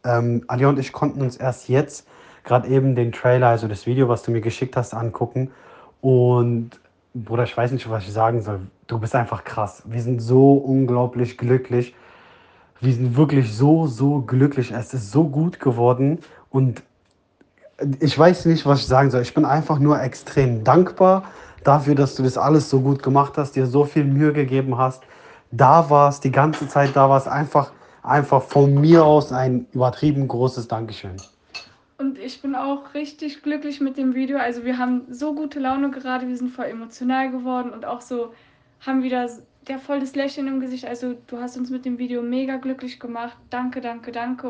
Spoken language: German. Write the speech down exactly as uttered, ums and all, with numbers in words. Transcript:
Ähm, Alia und ich konnten uns erst jetzt gerade eben den Trailer, also das Video, was du mir geschickt hast, angucken. Und Bruder, ich weiß nicht, was ich sagen soll. Du bist einfach krass. Wir sind so unglaublich glücklich. Wir sind wirklich so, so glücklich. Es ist so gut geworden. Und ich weiß nicht, was ich sagen soll. Ich bin einfach nur extrem dankbar dafür, dass du das alles so gut gemacht hast, dir so viel Mühe gegeben hast, da warst, die ganze Zeit da warst. Einfach, einfach von mir aus ein übertrieben großes Dankeschön. Und ich bin auch richtig glücklich mit dem Video. Also wir haben so gute Laune gerade, wir sind voll emotional geworden und auch so haben wieder ja, voll das Lächeln im Gesicht. Also du hast uns mit dem Video mega glücklich gemacht. Danke, danke, danke.